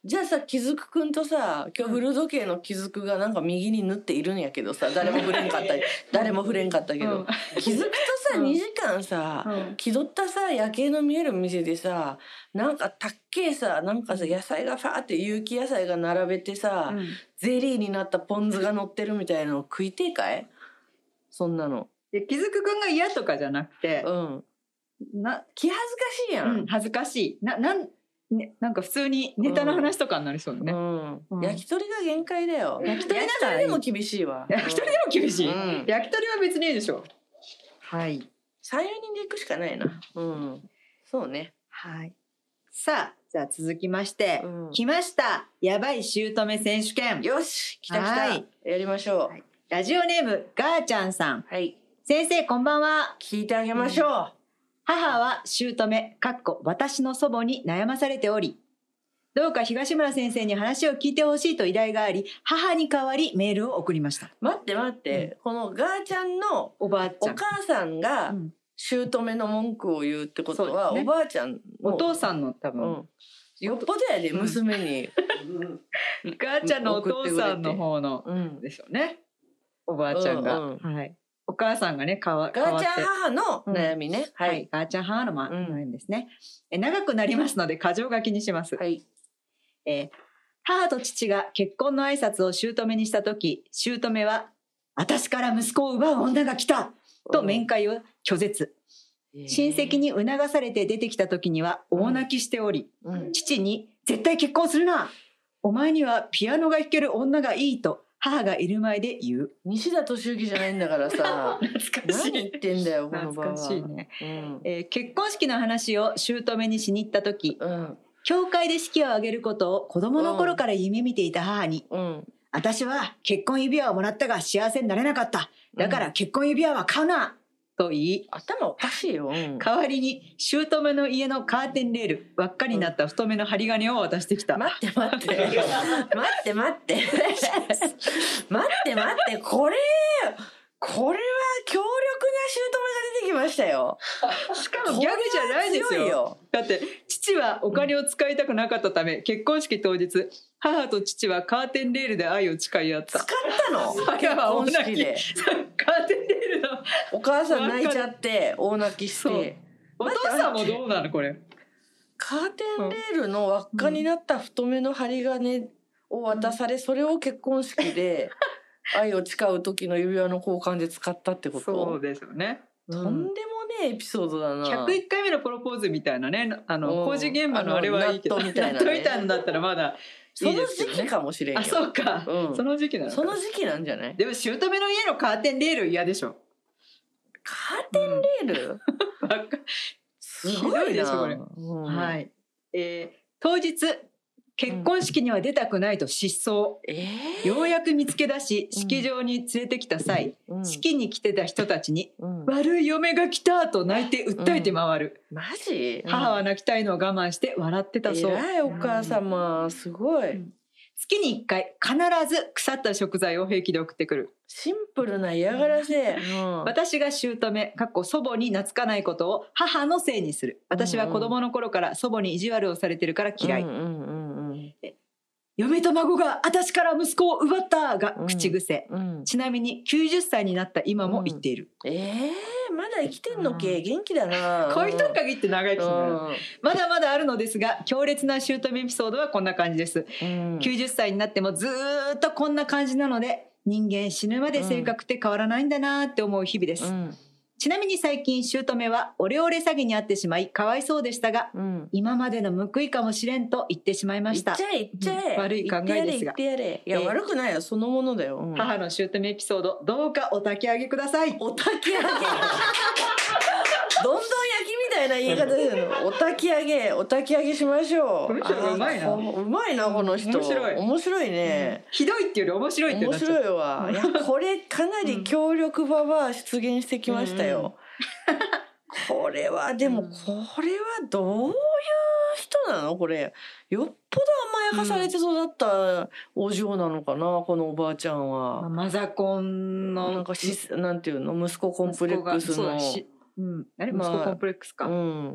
じゃあさ気づくくんとさ今日古時計の気づくがなんか右に縫っているんやけどさ誰も触れんかった誰も触れんかったけど、うん、気づくとさ、うん、にじかんさ、うん、気取ったさ夜景の見える店でさなんかたっけえさなんかさ野菜がファーって有機野菜が並べてさ、うん、ゼリーになったポン酢が乗ってるみたいなの食いてえかいそんなの。 気づくくんが嫌とかじゃなくて、うん、 な気恥ずかしいやん、 うん、恥ずかしいななんね、なんか普通にネタの話とかになりそうね、 うんうん、焼き鳥が限界だよ。焼き鳥でも厳しいわ。 焼き鳥でも厳しい、うん、焼き鳥は別にいいでしょ。はい、 さん、よにんで行くしかないな、うん、そうね。 はい。さあじゃあ続きまして、うん、来ましたやばい姑選手権。 よし来た来た、はい、やりましょう、はい、 ラジオネームガーちゃんさん、 はい、 先生こんばんは。 聞いてあげましょう、うん、 母は姑かっこ私の祖母に悩まされており、どうか東村先生に話を聞いてほしいと依頼があり、母に代わりメールを送りました。 待って待って、うん、このガーちゃんのおばあちゃんお母さんが姑の文句を言うってことは、うんね、おばあちゃんお父さんの多分、うん、 よっぽどやで娘に、 うん、ガーちゃんのお父さんの方のでしょうね、うん、おばあちゃんが、うんうん、はい、お母さんがね、かわ、 ガーちゃん母の悩みね。 うん、はい。ガーちゃん母の、ま、悩みですね。え。長くなりますので、箇条書きにします。はい。えー、母と父が結婚の挨拶を姑にしたとき、姑は、私から息子を奪う女が来たと面会を拒絶。うん、親戚に促されて出てきたときには、大泣きしており、うん、父に、絶対結婚するな！お前にはピアノが弾ける女がいいと、母がいる前で言う。 西田敏行じゃないんだからさ懐かしい。 何言ってんだよこの場は。懐かしいね、うんえー、結婚式の話を姑にしに行った時、うん、教会で式を挙げることを子供の頃から夢見ていた母に、うん、私は結婚指輪をもらったが幸せになれなかった、だから結婚指輪は買うなと言い、 頭おかしいよ、うん、 代わりに姑の家のカーテンレール輪っかになった太めの針金を渡してきた、 うん、待って待って待って待って待って待ってこれこれは強力な姑が出てきましたよ。 しかもギャグじゃないですよ。だって父はお金を使いたくなかったため、うん、結婚式当日母と父はカーテンレールで愛を誓い合った。 使ったの結婚式でカーテンレールのお母さん泣いちゃって大泣きして、 お父さんもどうなのこれ。 カーテンレールの輪っかになった太めの針金を渡され、うん、それを結婚式で愛を誓う時の指輪の交換で使ったってこと。 そうですよね。 とんでもねえエピソードだな。 ひゃくいっかいめのプロポーズみたいなね、あの工事現場のあれはいいけど、 納豆みたいな、 ね、納豆みたいのだったらまだいいですよね。 その時期かもしれんよ。 あ、そうか、うん、その時期なのか。 その時期なんじゃない。 でも姑の家のカーテンレール嫌でしょ。 カーテンレール、うん、すごいな。ひどいでしょこれ、うん、 はい、えー、当日結婚式には出たくないと失踪、うんえー、ようやく見つけ出し式場に連れてきた際、うん、式に来てた人たちに、うん、悪い嫁が来たと泣いて訴えて回る、 うん、マジ、 母は泣きたいのを我慢して笑ってたそう。 偉いお母様、すごい、うん、 月にいっかい必ず腐った食材を平気で送ってくる。 シンプルな嫌がらせ、うん、 私が姑かっこ祖母に懐かないことを母のせいにする。私は子供の頃から祖母に意地悪をされてるから嫌い、うんうんうんうん、嫁と孫が私から息子を奪ったが口癖、うんうん、ちなみにきゅうじゅっさいになった今も言っている、 うん、えー、まだ生きてんのけ、うん、元気だな。 こういう人に限って長生きする、うん、まだまだあるのですが強烈な姑エピソードはこんな感じです、うん、きゅうじゅっさいになってもずっとこんな感じなので人間死ぬまで性格って変わらないんだなって思う日々です、うん、ちなみに最近姑はオレオレ詐欺に遭ってしまいかわいそうでしたが、うん、今までの報いかもしれんと言ってしまいました。 言っちゃえ言っちゃえ、 うん、悪い考えですが言ってやれ言ってやれ。いや、えー、悪くないよ、そのものだよ、うん、 母の姑エピソードどうかお焚き上げください。 お焚き上げどんどん焼きみたいな言い方ですよ。お焚き上げお焚き上げしましょう。 この人うまいな。 うまいなこの人。面白い面白いね、 うん、ひどいっていうより面白いってなっちゃう。 面白いわ。いやこれかなり強力ババア出現してきましたよ、うん、これはでもこれはどういう人なのこれ。よっぽど甘やかされて育ったお嬢なのかな、うん、このおばあちゃんは。 マザコンのなんかしなんていうの息子コンプレックスの。 うん、あれ息子コンプレックスか、 まあ、うん、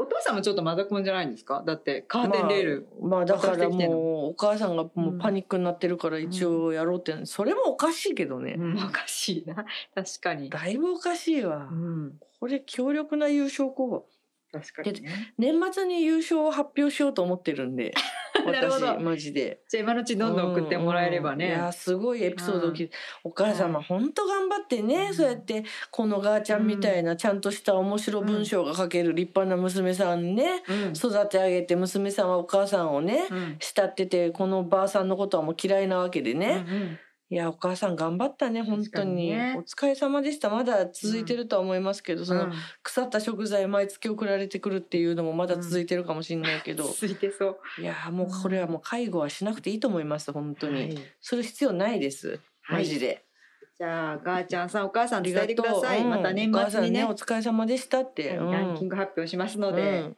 お父さんもちょっとマザコンじゃないんですか？だってカーテンレール、 まあ、まあだからもうお母さんがもうパニックになってるから一応やろうって、うん、それもおかしいけどね、 うん、おかしいな、確かにだいぶおかしいわ、うん、これ強力な優勝候補。 確かに、ね、 年末に優勝を発表しようと思ってるんで私マジでじゃあ今のうちどんどん送ってもらえればね、 うんうん、いやすごいエピソードを聞いて、うん、お母様本当頑張ってね、うん、そうやってこのガーちゃんみたいなちゃんとした面白文章が書ける立派な娘さんね、うん、育て上げて、娘さんはお母さんをね、うん、慕ってて、このばあさんのことはもう嫌いなわけでね、うんうん、いやお母さん頑張ったね本当に、ね、お疲れ様でした。まだ続いてるとは思いますけど、うん、その腐った食材毎月送られてくるっていうのもまだ続いてるかもしれないけど、うん、 続いてそう。 いやもうこれはもう介護はしなくていいと思います本当に、はい、する必要ないですマジで、はい、 じゃあガーちゃんさんお母さん伝えてください、うん、また年末にね、 お疲れ様でしたって、 うん、ランキング発表しますので、うんはい、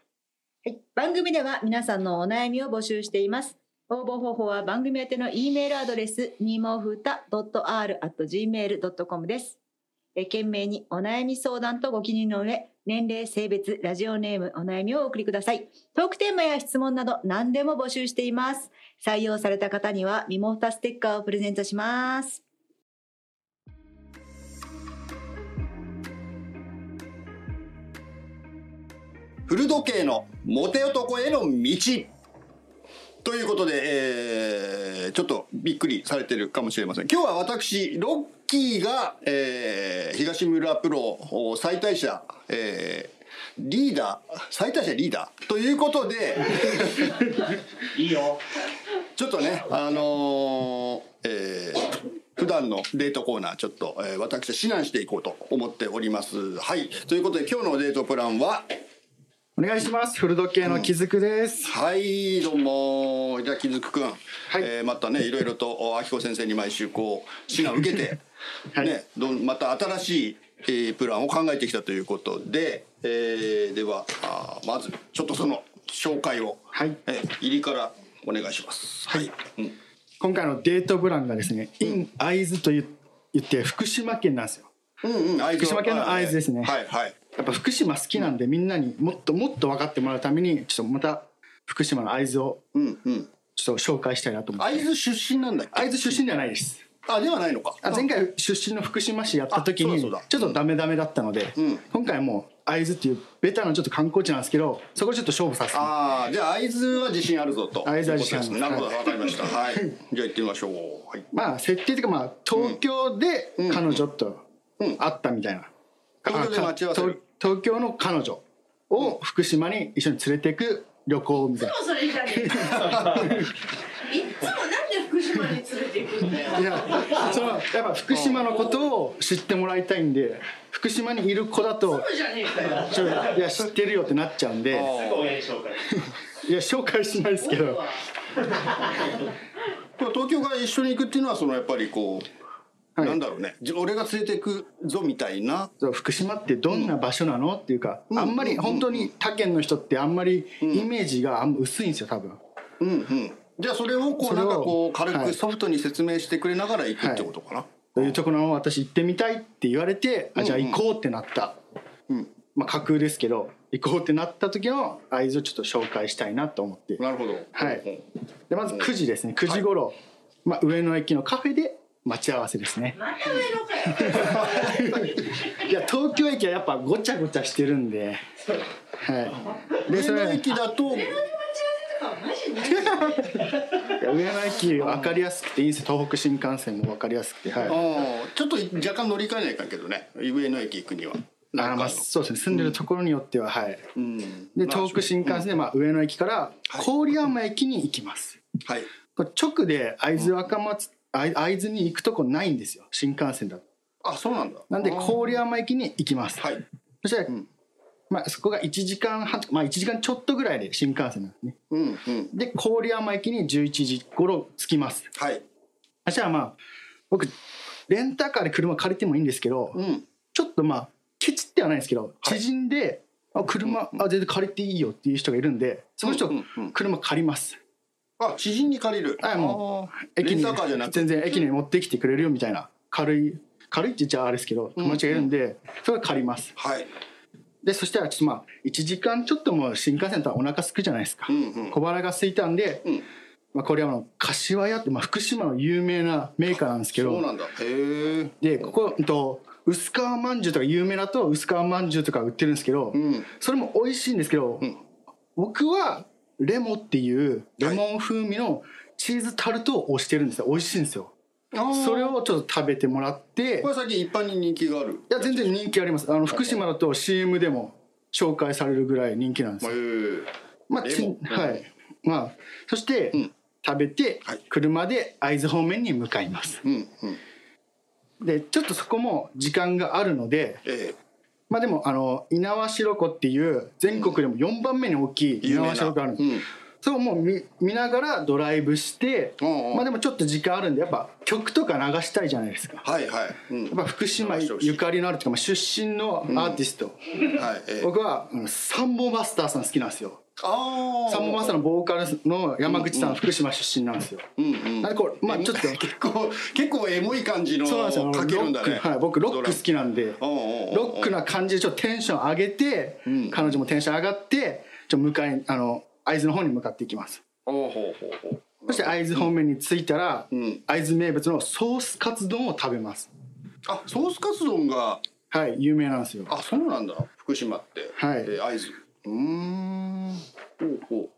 番組では皆さんのお悩みを募集しています。応募方法は番組宛ての E メールアドレス にもふた ドット アール アット ジーメール ドット コム です。え懸命にお悩み相談とご記入の上、年齢、性別、ラジオネーム、お悩みをお送りください。トークテーマや質問など何でも募集しています。採用された方にはみもふたステッカーをプレゼントします。 古時計のモテ男への道ということで、えー、ちょっとびっくりされてるかもしれません。今日は私ロッキーが、えー、東村プロ最大者、えー、リーダー最大者リーダーということでいいよちょっとねあのーえー普段のデートコーナーちょっと、えー、私指南していこうと思っております。はいということで今日のデートプランはお願いします。古時計の木津です、 うん、はいどうも。じゃあ木津くん、はいえー、またねいろいろと秋子先生に毎週こう指南を受けて、はいね、どまた新しい、えー、プランを考えてきたということで、えー、ではあまずちょっとその紹介を、はいえー、入りからお願いします。はい、 うん、今回のデートプランがですね、うん、in 会津と言って福島県なんですよ。うんうん、福島県の会津ですね。はいはい。やっぱ福島好きなんでみんなにもっともっと分かってもらうためにちょっとまた福島の会津をちょっと紹介したいなと思って。 会津出身なんだっけ？ 会津出身ではないです。 あではないのか。 あ前回出身の福島市やった時にちょっとダメダメだったので、うん、今回はもう会津っていうベタなちょっと観光地なんですけどそこでちょっと勝負させて。 ああじゃあ会津は自信あるぞと。 会津は自信ある。 なるほど分かりました。はい。じゃあ行ってみましょう。はい、 まあ設定というかまあ東京で彼女と会ったみたいな。 東京で待ち合わせる。 東京の彼女を福島に一緒に連れていく旅行みたいな。いつもそれじゃねえ。いつもなんで福島に連れていくんだよ。いや、そのやっぱ福島のことを知ってもらいたいんで、福島にいる子だとちょいや知ってるよってなっちゃうんで。いや紹介しないですけど。 東京から一緒に行くっていうのはそのやっぱりこう。はい、なんだろうね俺が連れてくぞみたいな。 福島ってどんな場所なの、うん、っていうか、うん、あんまり本当に他県の人ってあんまりイメージがあんま薄いんですよ多分。 うんうん、じゃあそれをこうなんかこう軽くソフトに説明してくれながら行くってことかな。はい、 というところの私行ってみたいって言われて、うんうん、あじゃあ行こうってなった、うんまあ、架空ですけど行こうってなった時の合図をちょっと紹介したいなと思って。 なるほど、 はい、でまずくじですね。くじ頃、はいまあ、上野駅のカフェで待ち合わせですね。また上野かよ。いや東京駅はやっぱごちゃごちゃしてるんで、 はい、で上野駅だと上野で待ち合わせとかマジで上野駅分かりやすくていいんですよ。東北新幹線も分かりやすくて、はい、 あちょっと若干乗り換えないかんけどね上野駅行くには。 あまあそうですね住んでるところによっては、うん、はい、うん、で東北新幹線で、まあ、上野駅から郡山駅に行きます、はい、直で会津若松会津に行くとこないんですよ新幹線だと。 あそうなんだ。 なんで郡山駅に行きます。はい、そして、うんまあ、そこがいちじかんはん、まあ、いちじかんちょっとぐらいで新幹線なんですね、うんうん、で郡山駅にじゅういちじ頃着きます。はい、そしたらまあ僕レンタカーで車借りてもいいんですけど、うん、ちょっとまあケチってはないんですけど、はい、知人であ車、うんうん、あ全然借りていいよっていう人がいるんでその人、うんうんうん、車借ります。 あ知人に借りる。 あもう駅に全然駅に持ってきてくれるよみたいな軽い軽いって言っちゃあれですけど友達がいるんで、うんうん、それは借ります。はい。 でそしたらちょっとまあいちじかんちょっとも新幹線とはお腹すくじゃないですか、うんうん、小腹が空いたんで、うんまあ、これは柏屋って、まあ、福島の有名なメーカーなんですけどそうなんだへえでここと薄皮まんじゅうとか有名だと薄皮まんじゅうとか売ってるんですけど、うん、それも美味しいんですけど、うん、僕はレモっていうレモン風味のチーズタルトを推してるんですよ。美味しいんですよ。それをちょっと食べてもらって。 これ最近一般に人気がある？ いや全然人気あります。あの福島だと シーエム でも紹介されるぐらい人気なんですよ。まあちはい。まあそして、うん、食べて車で会津方面に向かいます。うんうん、でちょっとそこも時間があるので。ええまあでもあの猪苗代湖っていう全国でもよんばんめに大きい猪苗代湖があるんです、うん、それをもう 見, 見ながらドライブして、うんうん、まあでもちょっと時間あるんでやっぱ曲とか流したいじゃないですかはいはい、うん、 やっぱ福島ゆかりのあるというか、まあ、出身のアーティスト、うんはいえー、僕はサンボマスターさん好きなんですよあサンボマスターのボーカルの山口さん、うんうん、福島出身なんですよ、うんうん、なんでこれまあちょっと結構結構エモい感じのそうなんですよかけるんだね、 はい、僕ロック好きなんでロックな感じでちょっとテンション上げて、うん、彼女もテンション上がってちょっと向かいあの会津の方に向かっていきますほうほうほうそして会津方面に着いたら、うん、会津名物のソースカツ丼を食べますあソースカツ丼がはい有名なんですよあそうなんだ福島ってはい、 えー、会津うーんほうほう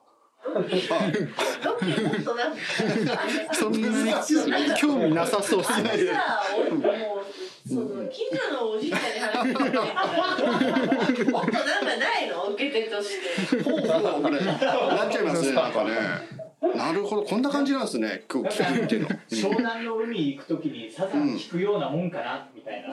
そんなに興味なさそうっすねその近所のおじいちゃんに話してもっとなんかないの受け手としてほうほうこれなっちゃいますねなんかねなるほどこんな感じなんですね今日聞くっていうの湘南の海行くときにサザン聞くようなもんかなみたいな、うん、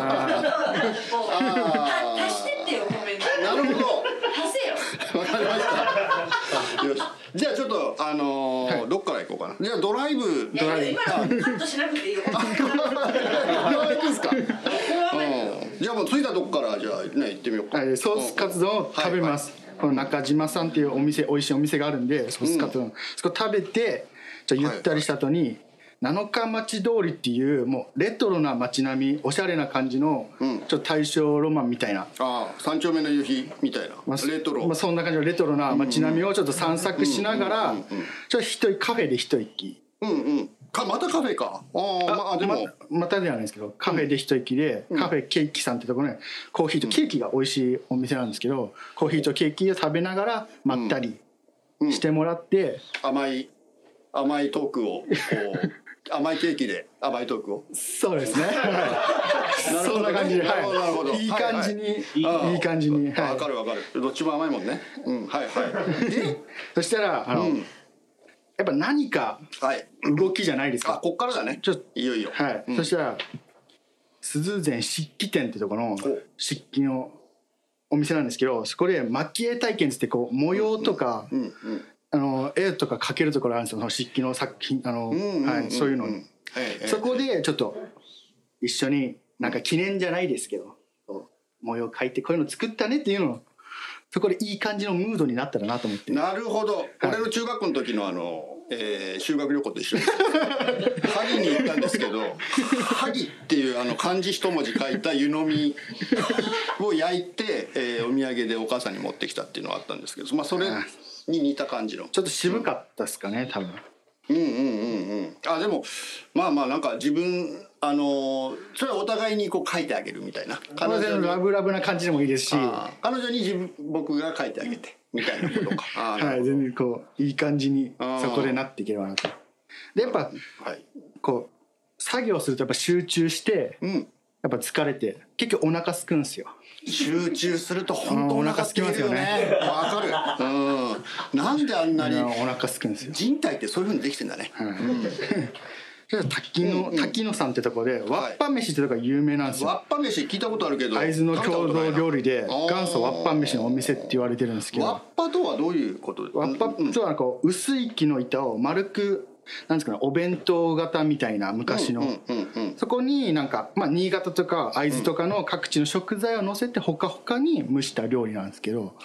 足してってよコメントなるほど足せよわかりましたよしじゃあちょっとあのーはい、どっから行こうかなじゃあドライブドライブ今のカットしなくていいよこれは行くんすか、うん、じゃあもう着いたとこからじゃあね行ってみようか、 はい、ソースカツ丼を食べます、はいはいこの中島さんっていうお店美味しいお店があるんでソースカツ丼、うん、そこ食べてじゃゆったりした後に、はいはい、七日町通りっていうもうレトロな街並みおしゃれな感じの、うん、ちょっと大正ロマンみたいなあ三丁目の夕日みたいな、まあ、レトロ、 まあ、そんな感じのレトロな街並みをちょっと散策しながらちょっと一息カフェで一息うんうんかまたカフェかああまあでもま, またではないですけどカフェで一息で、うん、カフェケーキさんってところねコーヒーとケーキが美味しいお店なんですけどコーヒーとケーキを食べながらまったりしてもらって、うんうん、 甘い甘いトークをこう甘いケーキで甘いトークをそうですねそんな感じで、はい、いい感じに、はいはい、いい感じにわ、はい、かるわかるどっちも甘いもんねうんはいはいでそしたらあの、うんやっぱ何か動きじゃないですか、 はい、あこっからだねちょっといよいよはい、うん、そしたら鈴前漆器店ってところの漆器のお店なんですけどそこで蒔絵体験ってこう模様とか、うんうんうん、あの絵とか描けるところあるんですよその漆器の作品あの、うんうんうんはい、そういうのに、うんうん、そこでちょっと一緒になんか記念じゃないですけど模様描いてこういうの作ったねっていうのをそこでいい感じのムードになったらなと思ってなるほど、はい、俺の中学校の時のあの、えー、修学旅行と一緒です萩に行ったんですけど萩っていうあの漢字一文字書いた湯飲みを焼いて、えー、お土産でお母さんに持ってきたっていうのがあったんですけど、まあ、それに似た感じのちょっと渋かったですかね多分うんうんうんうんあでもまあまあなんか自分あのそれはお互いにこう書いてあげるみたいな彼女のラブラブな感じでもいいですし彼女に自分僕が書いてあげてみたいなことかはい全然こういい感じにそこでなっていければなとでやっぱ、はい、こう作業するとやっぱ集中して、うん、やっぱ疲れて結局お腹すくんですよ集中すると本当お腹すきますよねわかるうんなんであんなにお腹すくんですよ人体ってそういう風にできてんだね、はいうん滝野、うんうん、滝野さんってとこでわっぱ飯ってとこが有名なんですよ、 わっぱ飯聞いたことあるけど会津の郷土料理で元祖わっぱ飯のお店って言われてるんですけどわっぱとはどういうことわっぱとはこう薄い木の板を丸くなんですかねお弁当型みたいな昔の、うんうんうんうん、そこになんか、まあ、新潟とか会津とかの各地の食材を乗せてほかほかに蒸した料理なんですけど、 うん、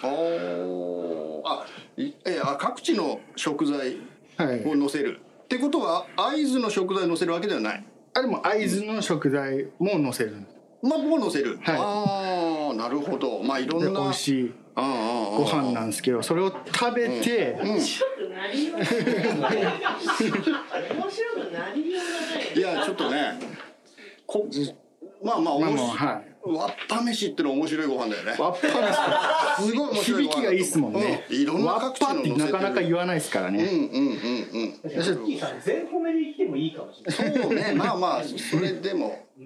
あいえあ各地の食材を乗せる、はいってことは会津の食材を乗せるわけではないあでも会津の食材も乗せる、 麻婆を乗せる、はい、ああなるほど。まあいろんな美味しいご飯なんですけど、それを食べて、うんうん、面白くなりようがない面白くなりようがないいやちょっとねこまあまあ面白い、はい、わっぱ飯っての面白いご飯だよね。わっぱ飯すごい面白いご飯。響きがいいっすもんね、 うん、いろんな各地のってなかなか言わないですからね。うんうんうんうんうんさん全褒めで言ってもいいかもしれない。 そうねまあまあそれでも、 うん、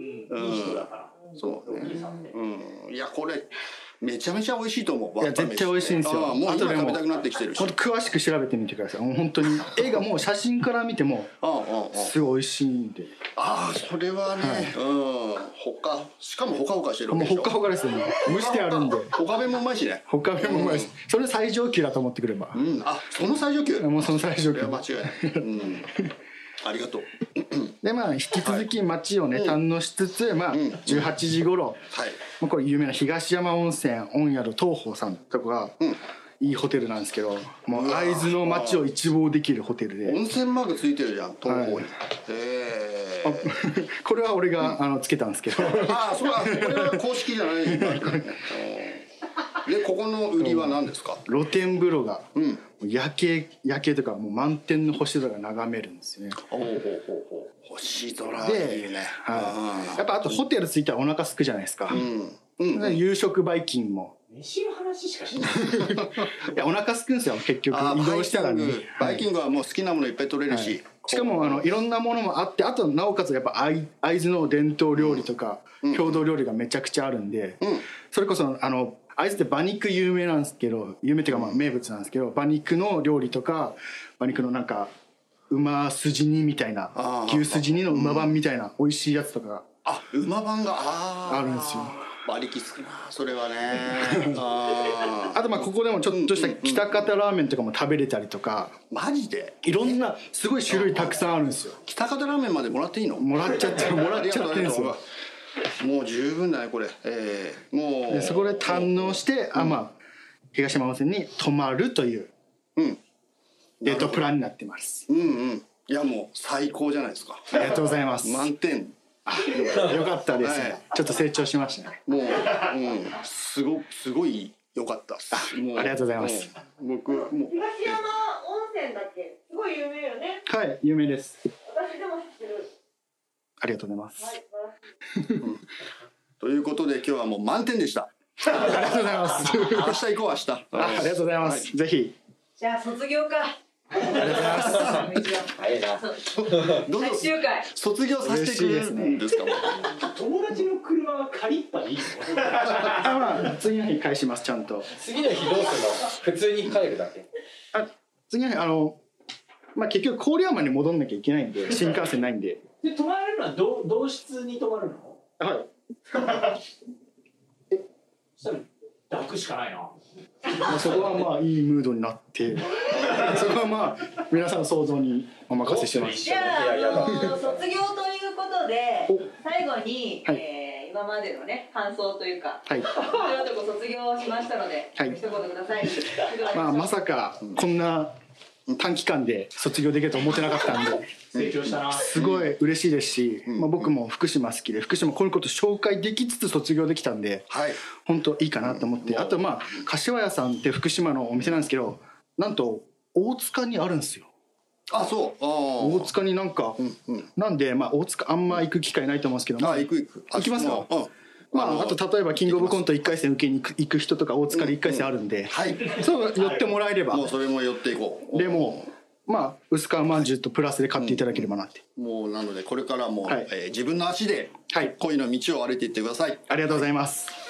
いい人だからそうね、うん、いやこれめちゃめちゃ美味しいと思う。 いや絶対美味しいんですよ。 あもう今食べたくなってきてるし。 本当詳しく調べてみてください。もう本当に映画もう写真から見てもすごい美味しいんで。 ああそれはね、はい、うんほかしかもほかほかしてるわけでしょ。 もうほかほかですよね。蒸してあるんで。 ほか弁もうまいしね。 ほか弁もうまいし、うん、それ最上級だと思ってくれば。 うん、あその最上級。 もうその最上級。 いや間違いない。うんありがとう。 でまあ引き続き街をね、はい、堪能しつつ、まあじゅうはちじ頃、はい、まあこれ有名な東山温泉御宿東宝さんとかが、うん、いいホテルなんですけど、もう会津の街を一望できるホテルで。 温泉マークついてるじゃん東宝に。はい、へえ。 これは俺が、うん、あのつけたんですけど。 ああそうかこれは公式じゃないんだ。でここの売りは何ですか？ 露天風呂が、うん、夜景夜景とかもう満天の星空が眺めるんですよね。 おおおお星空でいいね。 はい、やっぱあとホテル着いたらお腹すくじゃないですか。うんうん、夕食バイキングも。 飯の話しかしない。 いやお腹すくんですよ結局移動したらね。 バイキングはもう好きなものいっぱい取れるし。はい、 しかもあのいろんなものもあって、あとなおかつやっぱ会津の伝統料理とか、うん、郷土料理がめちゃくちゃあるんで、うん、それこそあの会津って馬肉有名なんですけど、有名っていうかまあ名物なんですけど、馬肉の料理とか馬肉のなんか馬筋煮みたいな牛筋煮の馬版みたいな美味しいやつとかがあ馬版があるんですよ。 馬力つくなそれはね。 ああとまあここでもちょっとした北方ラーメンとかも食べれたりとか。 マジでいろんなすごい種類たくさんあるんですよ。 北方ラーメンまでもらっていいの？ もらっちゃってもらっちゃってるんですよ。 もう十分だねこれ、えー、もうでそこで堪能して、うん、あまあ東山温泉に泊まるというデートプランになってます。 うんうんいやもう最高じゃないですか。 ありがとうございます。 満点。 あよかったです、はい、ちょっと成長しましたね。 もう、うん、すごすごい良かったもうありがとうございます。 僕もう東山温泉だっけすごい有名よね。 はい有名です。 私でも知ってる。 ありがとうございます。はいうん、ということで今日はもう満点でした。 ありがとうございます。 明日行こう明日。あ, ありがとうございます。はい、ぜひ。 じゃあ卒業か。 ありがとうございます。 早いな。 どうぞ卒業させてくれるんですか。 友達の車は借りっぱでいいの？ あまあ次の日返しますちゃんと。 次の日どうするの？普通に帰るだけ。 あ次の日あのまあ結局郡山に戻んなきゃいけないんで新幹線ないんで。 で泊まれるのは同同室に泊まるの？ はい。 え、そしたら抱くしかないな。 まあそこはまあいいムードになってそこはまあ皆さんの想像にお任せします。 じゃあ、あのー、卒業ということで最後に、はいえー、今までのね感想というか、はい、というとこ卒業しましたので、はい、一言ください。 まあまさかこんな短期間で卒業できると思ってなかったんで成長したな。 すごい嬉しいですし、まあ、僕も福島好きで福島こういうこと紹介できつつ卒業できたんで、はい、本当いいかなと思って、あとまあ柏屋さんって福島のお店なんですけどなんと大塚にあるんですよ。 あそうあ大塚になんか、うんうん、なんでまあ大塚あんま行く機会ないと思うんですけど、まあ、 あ行く行く行きますか。まあ、あと例えばキングオブコントいっかい戦受けに行く人とか大塚でいっかい戦あるんで、うんうんはい、そう寄ってもらえれば、 もうそれも寄っていこう。でもまあ薄皮まんじゅうとプラスで買っていただければなって、 うん、もうなのでこれからも、はいえー、自分の足で恋の道を歩いていってください。 ありがとうございます。